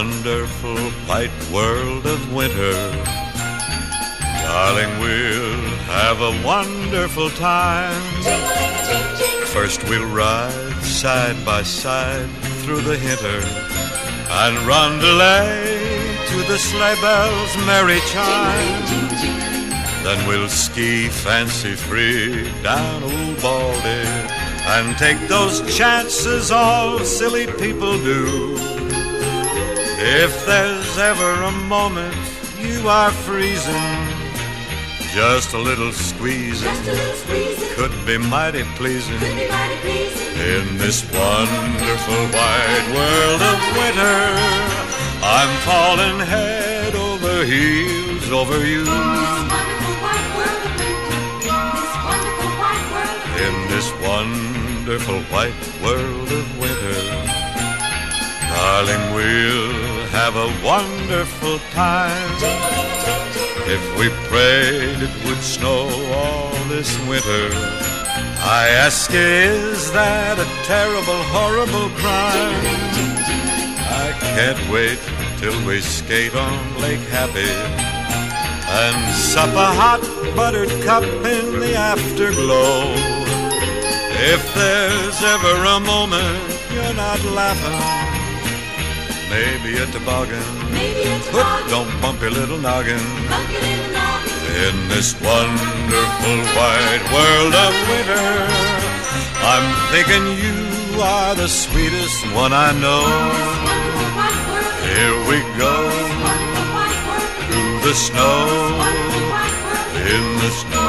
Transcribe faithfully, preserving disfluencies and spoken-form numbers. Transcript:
wonderful white world of winter. Darling, we'll have a wonderful time. First we'll ride side by side through the hinter and roundelay to the sleigh bells' merry chime. Then we'll ski fancy-free down Old Baldy and take those chances all silly people do. If there's ever a moment you are freezing, just a little squeezing could be mighty pleasing. In this wonderful wide world of winter, I'm falling head over heels over you. In this wonderful white world of winter, darling, we'll have a wonderful time. If we prayed it would snow all this winter, I ask, is that a terrible, horrible crime? I can't wait till we skate on Lake Happy and sup a hot buttered cup in the afterglow. If there's ever a moment you're not laughing, maybe a toboggan, but don't bump your little noggin. In this wonderful wide world of winter, I'm thinking you are the sweetest one I know. Here we go through the snow, in the snow.